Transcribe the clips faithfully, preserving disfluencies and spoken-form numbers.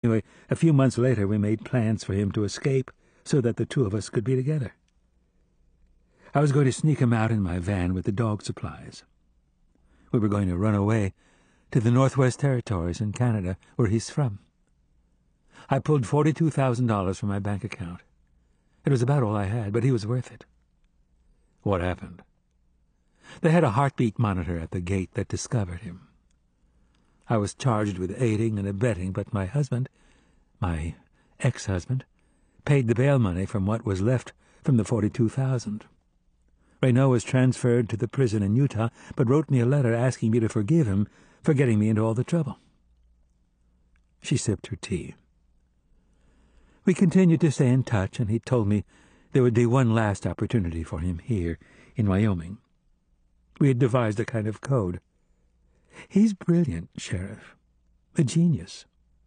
Anyway, a few months later we made plans for him to escape so that the two of us could be together. I was going to sneak him out in my van with the dog supplies. We were going to run away to the Northwest Territories in Canada, where he's from. I pulled forty-two thousand dollars from my bank account. It was about all I had, but he was worth it. What happened? They had a heartbeat monitor at the gate that discovered him. I was charged with aiding and abetting, but my husband, my ex-husband, paid the bail money from what was left from the forty-two thousand dollars. Raynaud was transferred to the prison in Utah, but wrote me a letter asking me to forgive him for getting me into all the trouble. She sipped her tea. We continued to stay in touch, and he told me there would be one last opportunity for him here in Wyoming. We had devised a kind of code. He's brilliant, Sheriff. A genius.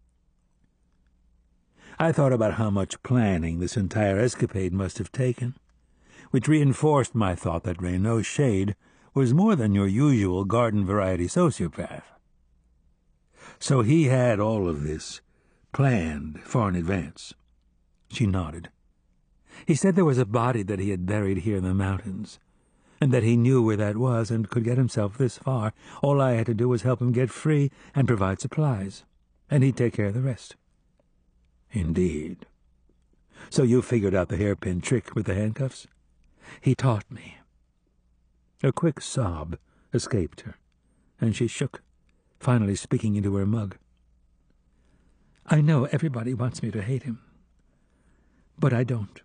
I thought about how much planning this entire escapade must have taken, which reinforced my thought that Raynaud Shade was more than your usual garden-variety sociopath. So he had all of this planned far in advance. She nodded. He said there was a body that he had buried here in the mountains, and that he knew where that was and could get himself this far. All I had to do was help him get free and provide supplies, and he'd take care of the rest. Indeed. So you figured out the hairpin trick with the handcuffs? He taught me. A quick sob escaped her, and she shook, finally speaking into her mug. I know everybody wants me to hate him, but I don't.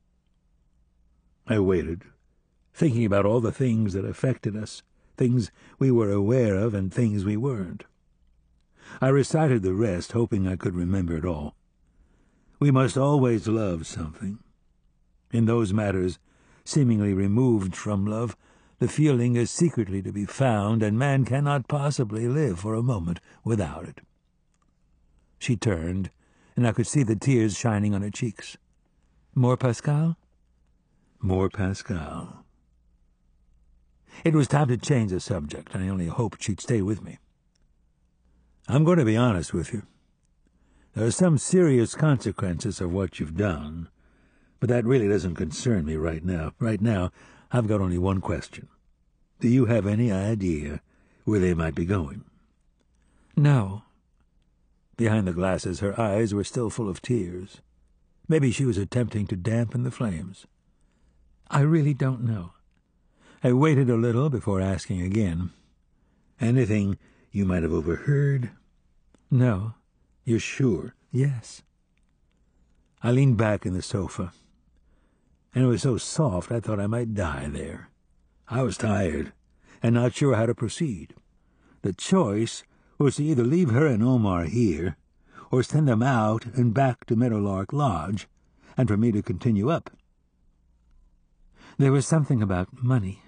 I waited, thinking about all the things that affected us, things we were aware of and things we weren't. I recited the rest, hoping I could remember it all. We must always love something. In those matters, seemingly removed from love, the feeling is secretly to be found, and man cannot possibly live for a moment without it. She turned, and I could see the tears shining on her cheeks. More Pascal? More Pascal. It was time to change the subject, and I only hoped she'd stay with me. I'm going to be honest with you. There are some serious consequences of what you've done, but that really doesn't concern me right now. Right now, I've got only one question. Do you have any idea where they might be going? No. Behind the glasses, her eyes were still full of tears. Maybe she was attempting to dampen the flames. I really don't know. I waited a little before asking again. Anything you might have overheard? No. You're sure? Yes. I leaned back in the sofa, and it was so soft I thought I might die there. I was tired, and not sure how to proceed. The choice was to either leave her and Omar here, or send them out and back to Meadowlark Lodge, and for me to continue up. There was something about money.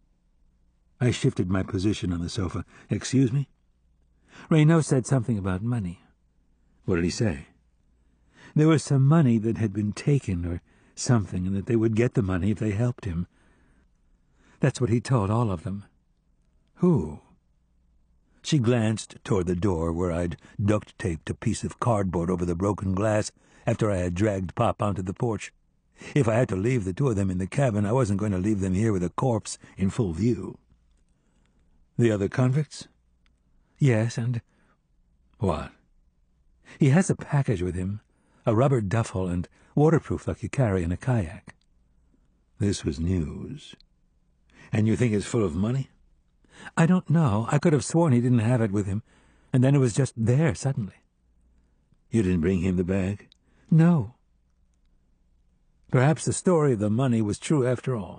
I shifted my position on the sofa. Excuse me? Raynaud said something about money. What did he say? There was some money that had been taken or something, and that they would get the money if they helped him. That's what he told all of them. Who? She glanced toward the door where I'd duct-taped a piece of cardboard over the broken glass after I had dragged Pop onto the porch. If I had to leave the two of them in the cabin, I wasn't going to leave them here with a corpse in full view. The other convicts? Yes, and... What? He has a package with him, a rubber duffel and waterproof like you carry in a kayak. This was news. And you think it's full of money? I don't know. I could have sworn he didn't have it with him, and then it was just there suddenly. You didn't bring him the bag? No. Perhaps the story of the money was true after all.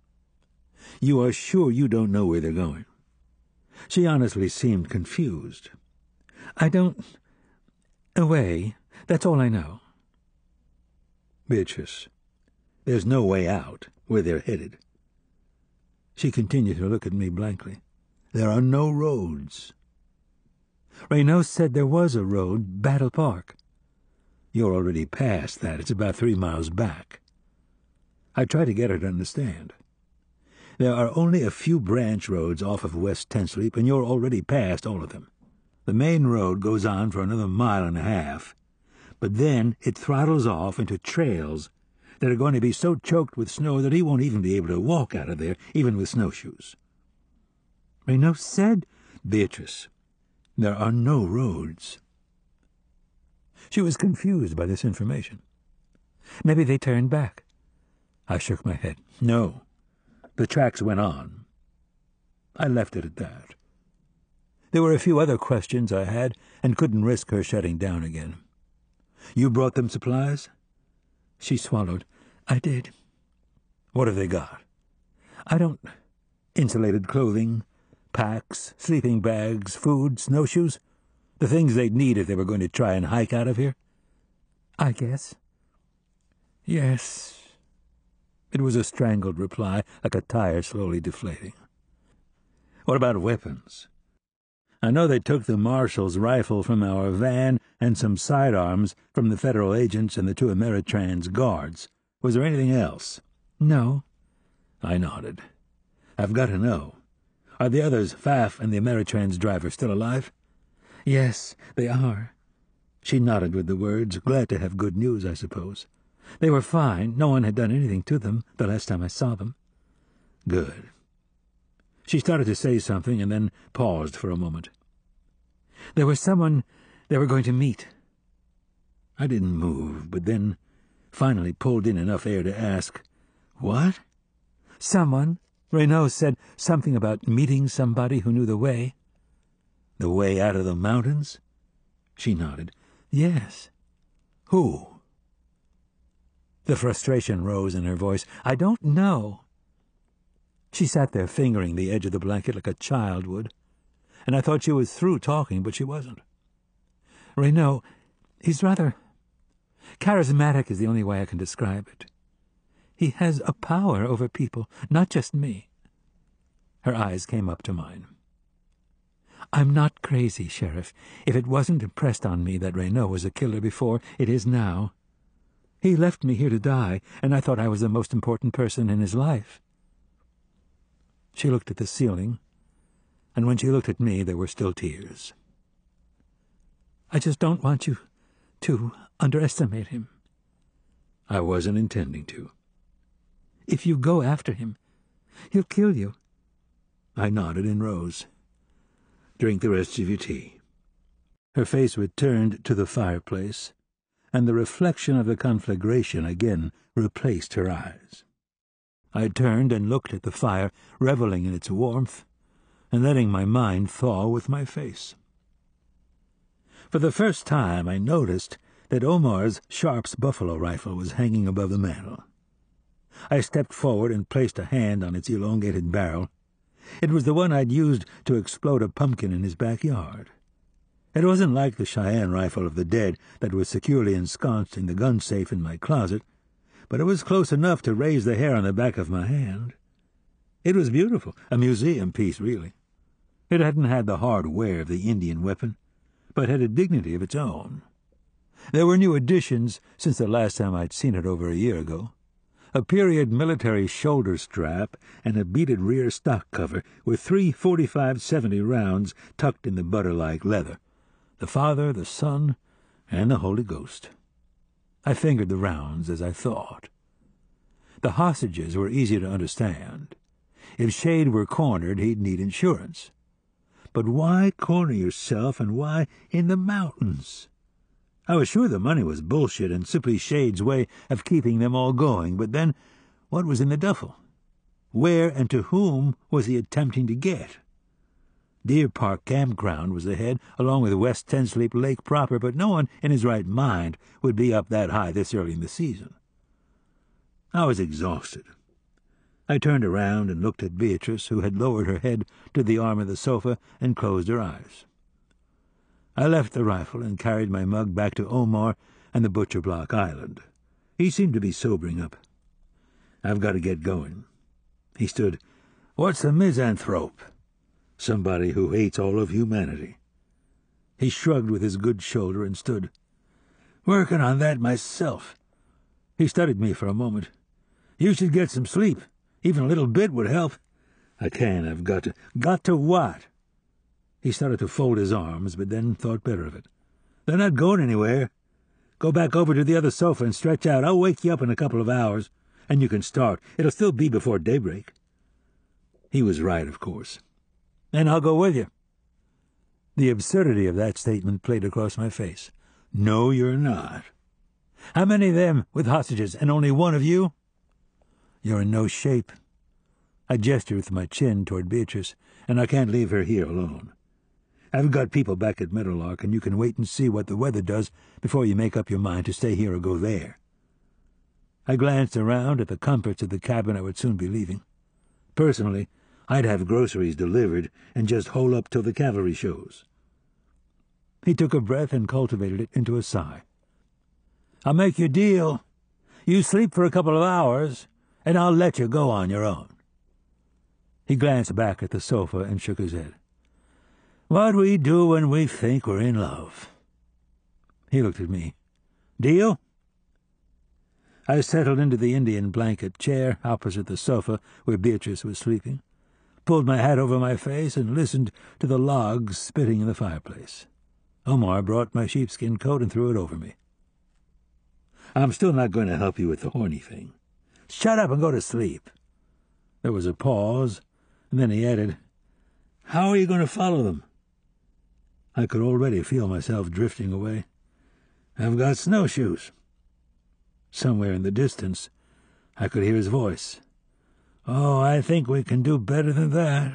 You are sure you don't know where they're going? She honestly seemed confused. I don't... Away. That's all I know. Beatrice, there's no way out where they're headed. She continued to look at me blankly. There are no roads. Raynaud said there was a road, Battle Park. You're already past that. It's about three miles back. I tried to get her to understand. There are only a few branch roads off of West Tenth Sleep, and you're already past all of them. The main road goes on for another mile and a half, But then it throttles off into trails that are going to be so choked with snow that he won't even be able to walk out of there, even with snowshoes. Renaud said, Beatrice, there are no roads. She was confused by this information. Maybe they turned back. I shook my head. No, the tracks went on. I left it at that. There were a few other questions I had and couldn't risk her shutting down again. You brought them supplies? She swallowed. I did. What have they got? I don't... Insulated clothing, packs, sleeping bags, food, snowshoes? The things they'd need if they were going to try and hike out of here? I guess. Yes. It was a strangled reply, like a tire slowly deflating. What about weapons? I know they took the marshal's rifle from our van and some sidearms from the federal agents and the two Ameritrans guards. Was there anything else? No. I nodded. I've got to know. Are the others, Pfaff and the Ameritrans driver, still alive? Yes, they are. She nodded with the words, glad to have good news, I suppose. They were fine. No one had done anything to them the last time I saw them. Good. She started to say something and then paused for a moment. There was someone they were going to meet. I didn't move, but then finally pulled in enough air to ask, What? Someone. Renaud said something about meeting somebody who knew the way. The way out of the mountains? She nodded. Yes. Who? The frustration rose in her voice. I don't know. She sat there fingering the edge of the blanket like a child would, and I thought she was through talking, but she wasn't. Renaud, he's rather charismatic is the only way I can describe it. He has a power over people, not just me. Her eyes came up to mine. I'm not crazy, Sheriff. If it wasn't impressed on me that Renaud was a killer before, it is now. He left me here to die, and I thought I was the most important person in his life. She looked at the ceiling, and when she looked at me, there were still tears. I just don't want you to underestimate him. I wasn't intending to. If you go after him, he'll kill you. I nodded and rose. Drink the rest of your tea. Her face returned to the fireplace, and the reflection of the conflagration again replaced her eyes. I turned and looked at the fire, reveling in its warmth, and letting my mind thaw with my face. For the first time I noticed that Omar's Sharp's buffalo rifle was hanging above the mantel. I stepped forward and placed a hand on its elongated barrel. It was the one I'd used to explode a pumpkin in his backyard. It wasn't like the Cheyenne rifle of the dead that was securely ensconced in the gun safe in my closet, but it was close enough to raise the hair on the back of my hand. It was beautiful, a museum piece, really. It hadn't had the hard wear of the Indian weapon, but had a dignity of its own. There were new additions since the last time I'd seen it over a year ago. A period military shoulder strap and a beaded rear stock cover with three forty-five seventy rounds tucked in the butter-like leather. The Father, the Son, and the Holy Ghost. I fingered the rounds as I thought. The hostages were easy to understand. If Shade were cornered, he'd need insurance. But why corner yourself, and why in the mountains? I was sure the money was bullshit and simply Shade's way of keeping them all going, but then what was in the duffel? Where and to whom was he attempting to get? Deer Park Campground was ahead, along with West Ten Sleep Lake proper, but no one in his right mind would be up that high this early in the season. I was exhausted. I turned around and looked at Beatrice, who had lowered her head to the arm of the sofa and closed her eyes. I left the rifle and carried my mug back to Omar and the Butcher Block Island. He seemed to be sobering up. I've got to get going. He stood. What's a misanthrope? Somebody who hates all of humanity. He shrugged with his good shoulder and stood. Working on that myself. He studied me for a moment. You should get some sleep. Even a little bit would help. I can. I've got to. Got to what? He started to fold his arms, but then thought better of it. They're not going anywhere. Go back over to the other sofa and stretch out. I'll wake you up in a couple of hours, and you can start. It'll still be before daybreak." He was right, of course. "And I'll go with you." The absurdity of that statement played across my face. "No, you're not." "How many of them with hostages, and only one of you?" "You're in no shape." I gestured with my chin toward Beatrice, "and I can't leave her here alone. I've got people back at Meadowlark, and you can wait and see what the weather does before you make up your mind to stay here or go there." I glanced around at the comforts of the cabin I would soon be leaving. Personally, I'd have groceries delivered and just hole up till the cavalry shows. He took a breath and cultivated it into a sigh. "I'll make you a deal. You sleep for a couple of hours, and I'll let you go on your own." He glanced back at the sofa and shook his head. "What we do when we think we're in love." He looked at me. "Deal?" I settled into the Indian blanket chair opposite the sofa where Beatrice was sleeping, pulled my hat over my face, and listened to the logs spitting in the fireplace. Omar brought my sheepskin coat and threw it over me. "I'm still not going to help you with the horny thing. Shut up and go to sleep." There was a pause, and then he added, "How are you going to follow them?" I could already feel myself drifting away. "I've got snowshoes." Somewhere in the distance, I could hear his voice. "Oh, I think we can do better than that."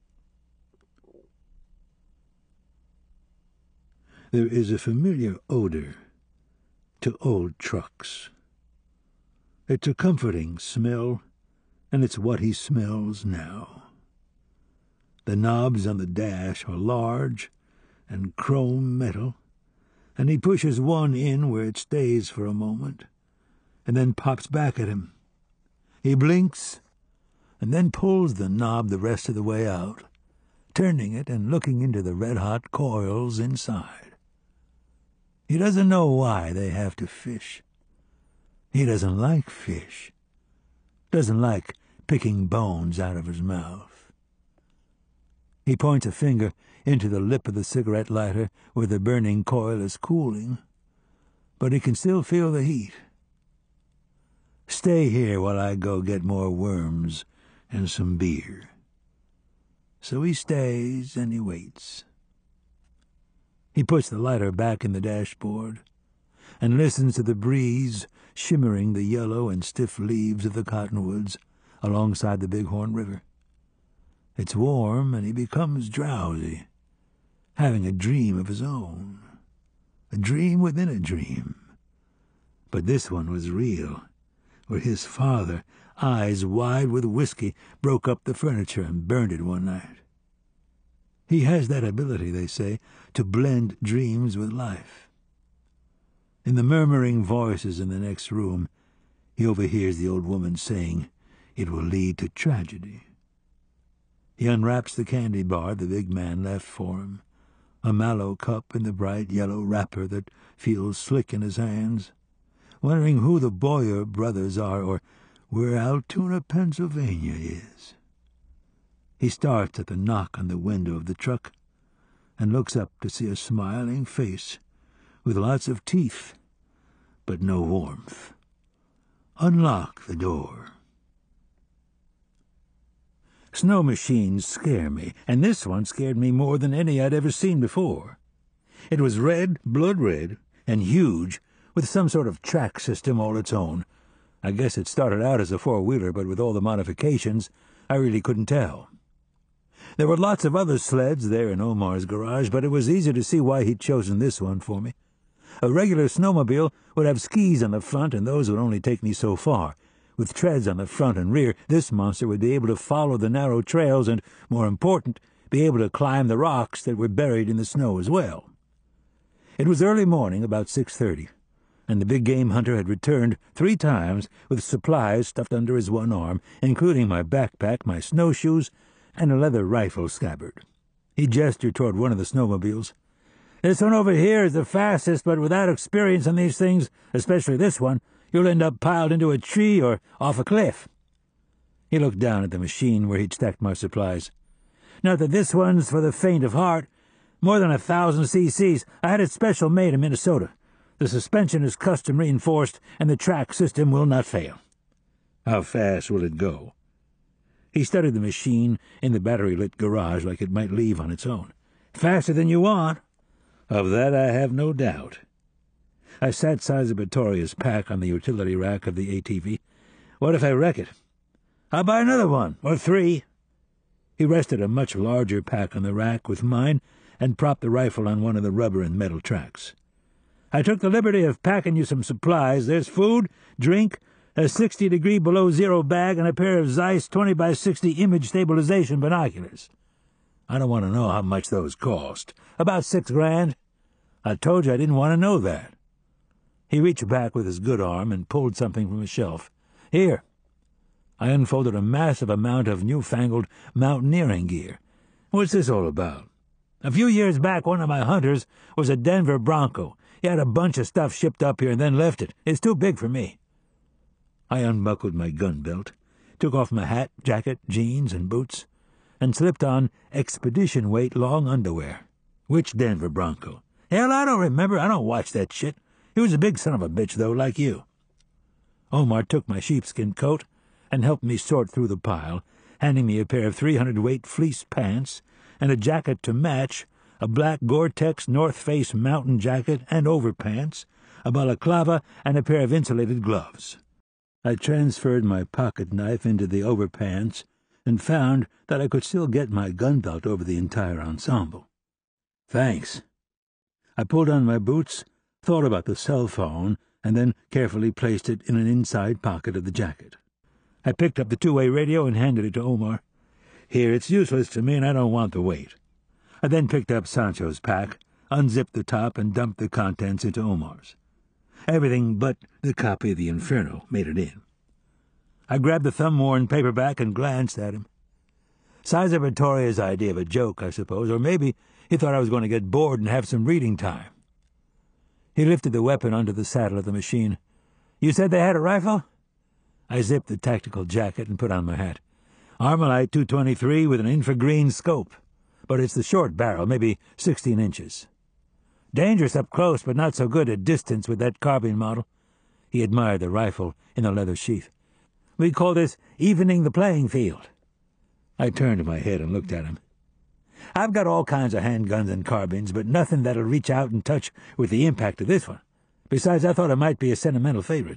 There is a familiar odor to old trucks. It's a comforting smell, and it's what he smells now. The knobs on the dash are large and chrome metal, and he pushes one in where it stays for a moment, and then pops back at him. He blinks, and then pulls the knob the rest of the way out, turning it and looking into the red-hot coils inside. He doesn't know why they have to fish. He doesn't like fish. Doesn't like picking bones out of his mouth. He points a finger into the lip of the cigarette lighter where the burning coil is cooling, but he can still feel the heat. "Stay here while I go get more worms and some beer." So he stays and he waits. He puts the lighter back in the dashboard and listens to the breeze shimmering the yellow and stiff leaves of the cottonwoods alongside the Bighorn River. It's warm, and he becomes drowsy, having a dream of his own, a dream within a dream. But this one was real, where his father, eyes wide with whiskey, broke up the furniture and burned it one night. He has that ability, they say, to blend dreams with life. In the murmuring voices in the next room, he overhears the old woman saying, "It will lead to tragedy." He unwraps the candy bar the big man left for him, a mallow cup in the bright yellow wrapper that feels slick in his hands, wondering who the Boyer brothers are or where Altoona, Pennsylvania is. He starts at the knock on the window of the truck and looks up to see a smiling face with lots of teeth, but no warmth. Unlock the door. Snow machines scare me, and this one scared me more than any I'd ever seen before. It was red, blood red, and huge, with some sort of track system all its own. I guess it started out as a four-wheeler, but with all the modifications, I really couldn't tell. There were lots of other sleds there in Omar's garage, but it was easy to see why he'd chosen this one for me. A regular snowmobile would have skis on the front, and those would only take me so far. With treads on the front and rear, this monster would be able to follow the narrow trails and, more important, be able to climb the rocks that were buried in the snow as well. It was early morning, about six thirty, and the big game hunter had returned three times with supplies stuffed under his one arm, including my backpack, my snowshoes, and a leather rifle scabbard. He gestured toward one of the snowmobiles. "This one over here is the fastest, but without experience on these things, especially this one, you'll end up piled into a tree or off a cliff." He looked down at the machine where he'd stacked my supplies. "Not that this one's for the faint of heart. More than a thousand cc's. I had it special made in Minnesota. The suspension is custom reinforced, and the track system will not fail. How fast will it go? He studied the machine in the battery-lit garage like it might leave on its own. Faster than you want. Of that I have no doubt. I sat Sizer Vittoria's pack on the utility rack of the A T V. What if I wreck it? I'll buy another one, or three. He rested a much larger pack on the rack with mine and propped the rifle on one of the rubber and metal tracks. I took the liberty of packing you some supplies. There's food, drink, a sixty-degree below zero bag, and a pair of Zeiss twenty by sixty image stabilization binoculars. I don't want to know how much those cost. About six grand. I told you I didn't want to know that. He reached back with his good arm and pulled something from a shelf. Here. I unfolded a massive amount of newfangled mountaineering gear. What's this all about? A few years back, one of my hunters was a Denver Bronco. He had a bunch of stuff shipped up here and then left it. It's too big for me. I unbuckled my gun belt, took off my hat, jacket, jeans, and boots, and slipped on expedition-weight long underwear. Which Denver Bronco? Hell, I don't remember. I don't watch that shit. He was a big son of a bitch, though, like you. Omar took my sheepskin coat and helped me sort through the pile, handing me a pair of three hundred weight fleece pants and a jacket to match, a black Gore-Tex North Face mountain jacket and overpants, a balaclava, and a pair of insulated gloves. I transferred my pocket knife into the overpants and found that I could still get my gun belt over the entire ensemble. Thanks. I pulled on my boots, thought about the cell phone, and then carefully placed it in an inside pocket of the jacket. I picked up the two-way radio and handed it to Omar. Here, it's useless to me, and I don't want the weight. I then picked up Sancho's pack, unzipped the top, and dumped the contents into Omar's. Everything but the copy of the Inferno made it in. I grabbed the thumb-worn paperback and glanced at him. Sizer Vittoria's idea of a joke, I suppose, or maybe he thought I was going to get bored and have some reading time. He lifted the weapon onto the saddle of the machine. You said they had a rifle? I zipped the tactical jacket and put on my hat. Armalite two twenty-three with an infragreen scope, but it's the short barrel, maybe sixteen inches. Dangerous up close, but not so good at distance with that carbine model. He admired the rifle in the leather sheath. We call this evening the playing field. I turned my head and looked at him. I've got all kinds of handguns and carbines, but nothing that'll reach out and touch with the impact of this one. Besides, I thought it might be a sentimental favorite.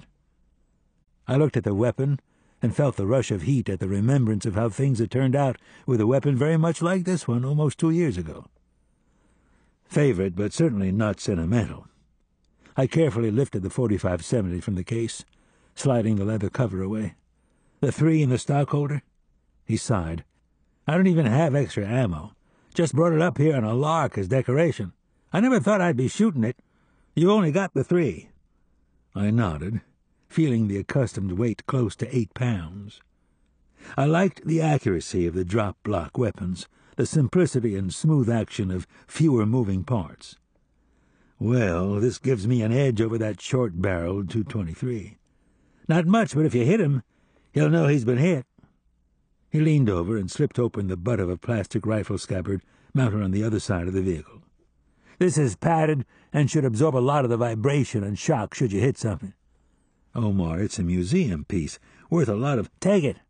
I looked at the weapon and felt the rush of heat at the remembrance of how things had turned out with a weapon very much like this one almost two years ago. Favorite, but certainly not sentimental. I carefully lifted the forty-five seventy from the case, sliding the leather cover away. The three in the stockholder? He sighed. I don't even have extra ammo. Just brought it up here on a lark as decoration. I never thought I'd be shooting it. You only got the three. I nodded, feeling the accustomed weight close to eight pounds. I liked the accuracy of the drop-block weapons, the simplicity and smooth action of fewer moving parts. Well, this gives me an edge over that short-barreled two twenty-three. Not much, but if you hit him, he'll know he's been hit. He leaned over and slipped open the butt of a plastic rifle scabbard mounted on the other side of the vehicle. This is padded and should absorb a lot of the vibration and shock should you hit something. Omar, it's a museum piece, worth a lot of— Take it!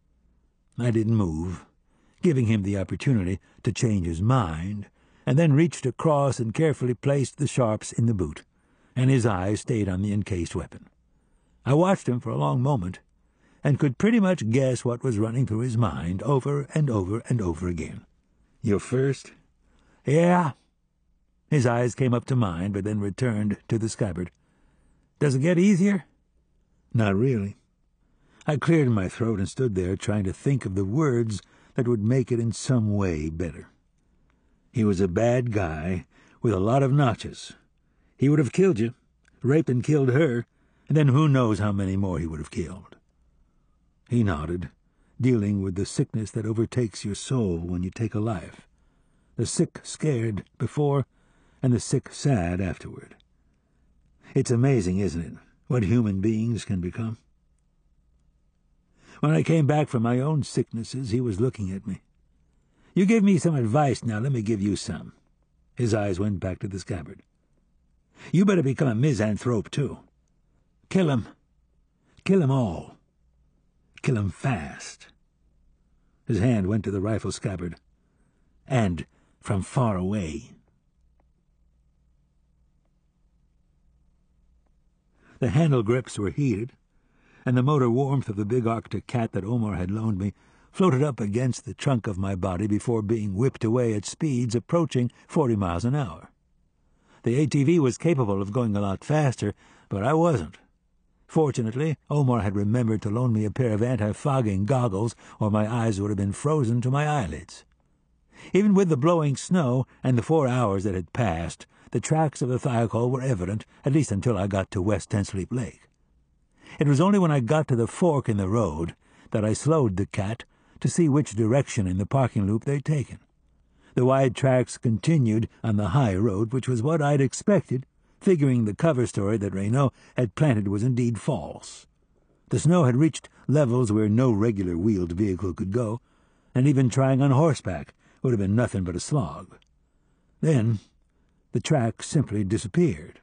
I didn't move, giving him the opportunity to change his mind, and then reached across and carefully placed the sharps in the boot, and his eyes stayed on the encased weapon. I watched him for a long moment, and could pretty much guess what was running through his mind over and over and over again. Your first? Yeah. His eyes came up to mine, but then returned to the scabbard. Does it get easier? Not really. I cleared my throat and stood there trying to think of the words that would make it in some way better. He was a bad guy with a lot of notches. He would have killed you, raped and killed her, and then who knows how many more he would have killed. He nodded, dealing with the sickness that overtakes your soul when you take a life. The sick scared before, and the sick sad afterward. It's amazing, isn't it, what human beings can become? When I came back from my own sicknesses, he was looking at me. You gave me some advice, now let me give you some. His eyes went back to the scabbard. You better become a misanthrope, too. Kill 'em. Kill 'em all. Kill 'em fast." His hand went to the rifle scabbard. "And from far away." The handle grips were heated, and the motor warmth of the big Arctic cat that Omar had loaned me floated up against the trunk of my body before being whipped away at speeds approaching forty miles an hour. The A T V was capable of going a lot faster, but I wasn't. Fortunately, Omar had remembered to loan me a pair of anti-fogging goggles, or my eyes would have been frozen to my eyelids. Even with the blowing snow and the four hours that had passed, the tracks of the Thiokol were evident, at least until I got to West Tensleep Lake. It was only when I got to the fork in the road that I slowed the cat to see which direction in the parking loop they'd taken. The wide tracks continued on the high road, which was what I'd expected, figuring the cover story that Renault had planted was indeed false. The snow had reached levels where no regular wheeled vehicle could go, and even trying on horseback would have been nothing but a slog. Then the track simply disappeared.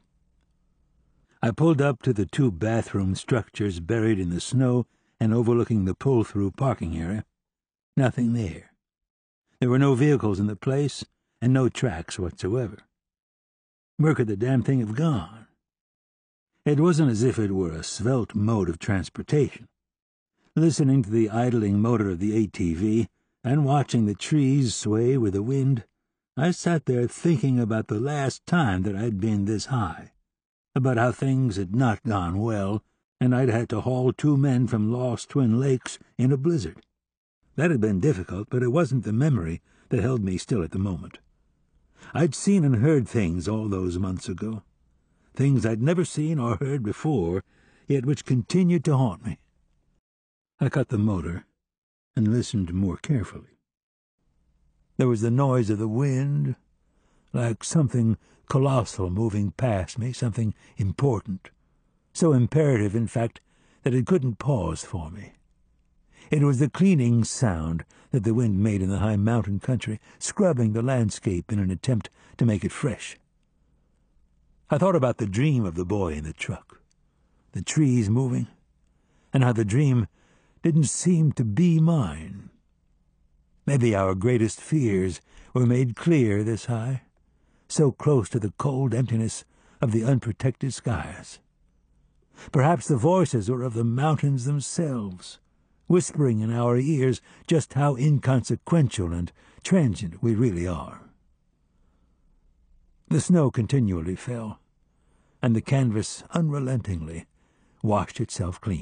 I pulled up to the two bathroom structures buried in the snow and overlooking the pull-through parking area. Nothing there. There were no vehicles in the place, and no tracks whatsoever. Where could the damn thing have gone? It wasn't as if it were a svelte mode of transportation. Listening to the idling motor of the A T V and watching the trees sway with the wind, I sat there thinking about the last time that I'd been this high, about how things had not gone well, and I'd had to haul two men from Lost Twin Lakes in a blizzard. That had been difficult, but it wasn't the memory that held me still at the moment. I'd seen and heard things all those months ago, things I'd never seen or heard before, yet which continued to haunt me. I cut the motor and listened more carefully. There was the noise of the wind, like something colossal moving past me, something important, so imperative, in fact, that it couldn't pause for me. It was the cleaning sound that the wind made in the high mountain country, scrubbing the landscape in an attempt to make it fresh. I thought about the dream of the boy in the truck, the trees moving, and how the dream didn't seem to be mine. Maybe our greatest fears were made clear this high, so close to the cold emptiness of the unprotected skies. Perhaps the voices were of the mountains themselves, whispering in our ears just how inconsequential and transient we really are. The snow continually fell, and the canvas unrelentingly washed itself clean.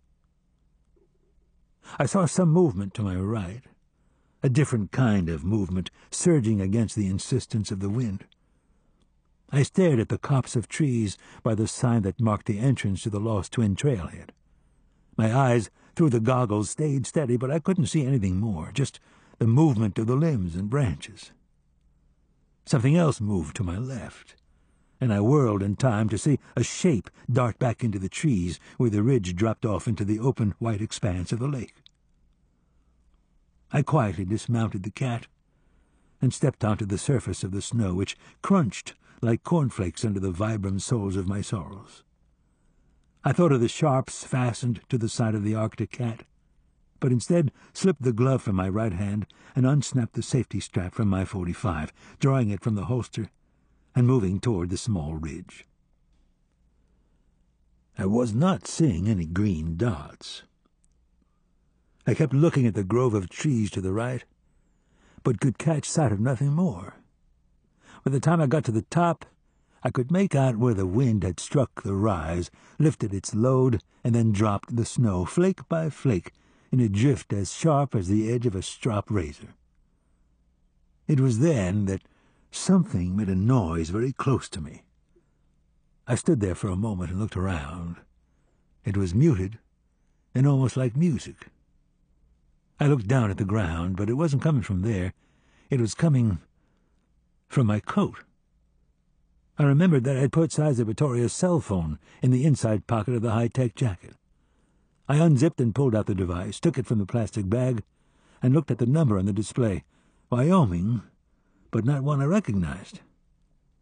I saw some movement to my right, a different kind of movement surging against the insistence of the wind. I stared at the copse of trees by the sign that marked the entrance to the Lost Twin trailhead. My eyes, through the goggles, stayed steady, but I couldn't see anything more, just the movement of the limbs and branches. Something else moved to my left, and I whirled in time to see a shape dart back into the trees where the ridge dropped off into the open white expanse of the lake. I quietly dismounted the cat and stepped onto the surface of the snow, which crunched like cornflakes under the vibram soles of my sorrels. I thought of the sharps fastened to the side of the Arctic cat, but instead slipped the glove from my right hand and unsnapped the safety strap from my forty-five, drawing it from the holster and moving toward the small ridge. I was not seeing any green dots. I kept looking at the grove of trees to the right, but could catch sight of nothing more. By the time I got to the top, I could make out where the wind had struck the rise, lifted its load, and then dropped the snow, flake by flake, in a drift as sharp as the edge of a strop razor. It was then that something made a noise very close to me. I stood there for a moment and looked around. It was muted and almost like music. I looked down at the ground, but it wasn't coming from there. It was coming from my coat. I remembered that I had put Sizer Vittoria's cell phone in the inside pocket of the high-tech jacket. I unzipped and pulled out the device, took it from the plastic bag, and looked at the number on the display. Wyoming, but not one I recognized.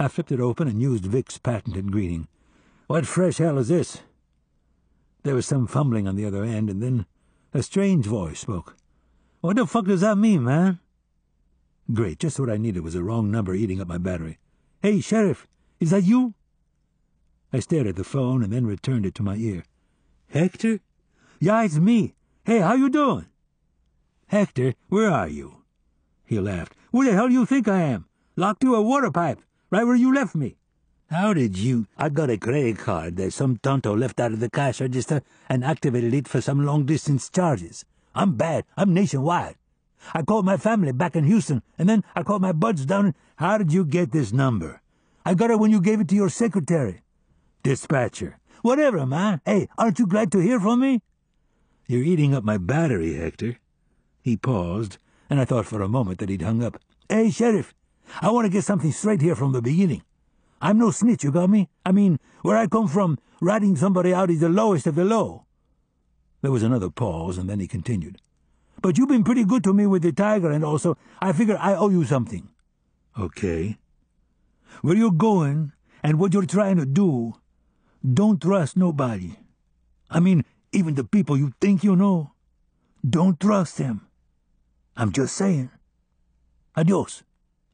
I flipped it open and used Vic's patented greeting. "What fresh hell is this?" There was some fumbling on the other end, and then a strange voice spoke. "What the fuck does that mean, man?" Great, just what I needed was a wrong number eating up my battery. "Hey, Sheriff, is that you?" I stared at the phone and then returned it to my ear. "Hector?" "Yeah, it's me. Hey, how you doing?" "Hector, where are you?" He laughed. "Where the hell do you think I am? Locked to a water pipe, right where you left me." "How did you—" "I got a credit card that some tonto left out of the cash register and activated it for some long-distance charges. I'm bad. I'm nationwide. I called my family back in Houston, and then I called my buds down in—" "How did you get this number?" "I got it when you gave it to your secretary." "Dispatcher." "Whatever, man. Hey, aren't you glad to hear from me?" "You're eating up my battery, Hector." He paused, and I thought for a moment that he'd hung up. "Hey, Sheriff, I want to get something straight here from the beginning. I'm no snitch, you got me? I mean, where I come from, ratting somebody out is the lowest of the low." There was another pause, and then he continued. "But you've been pretty good to me with the tiger, and also I figure I owe you something." "Okay." "Where you're going and what you're trying to do, don't trust nobody. I mean, even the people you think you know. Don't trust them. I'm just saying. Adios."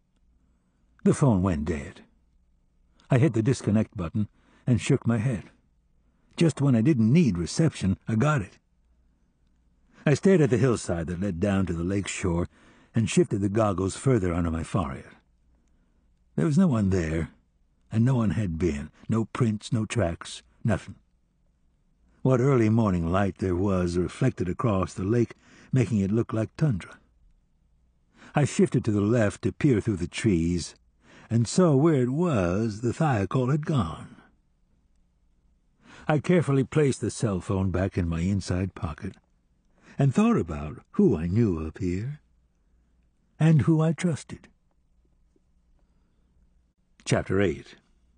The phone went dead. I hit the disconnect button and shook my head. Just when I didn't need reception, I got it. I stared at the hillside that led down to the lake shore and shifted the goggles further onto my forehead. There was no one there, and no one had been. No prints, no tracks, nothing. What early morning light there was reflected across the lake, making it look like tundra. I shifted to the left to peer through the trees, and saw where it was the Thiokol had gone. I carefully placed the cell phone back in my inside pocket, and thought about who I knew up here, and who I trusted. Chapter eight.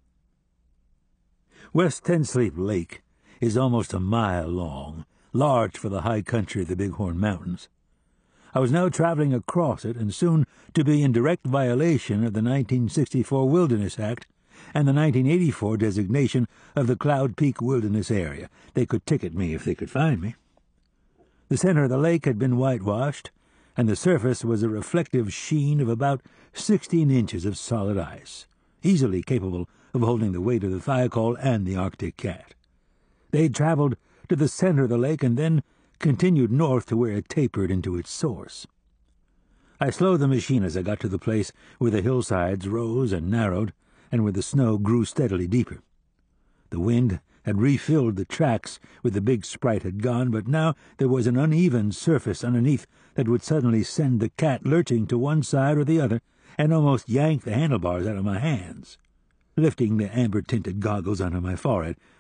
West Ten Sleep Lake is almost a mile long, large for the high country of the Bighorn Mountains. I was now traveling across it, and soon to be in direct violation of the nineteen sixty-four Wilderness Act and the nineteen eighty-four designation of the Cloud Peak Wilderness Area. They could ticket me if they could find me. The center of the lake had been whitewashed, and the surface was a reflective sheen of about sixteen inches of solid ice, easily capable of holding the weight of the Thiokol and the Arctic cat. They had traveled to the center of the lake and then continued north to where it tapered into its source. I slowed the machine as I got to the place where the hillsides rose and narrowed, and where the snow grew steadily deeper. The wind had refilled the tracks where the big sprite had gone, but now there was an uneven surface underneath that would suddenly send the cat lurching to one side or the other, and almost yank the handlebars out of my hands. Lifting the amber-tinted goggles onto my forehead,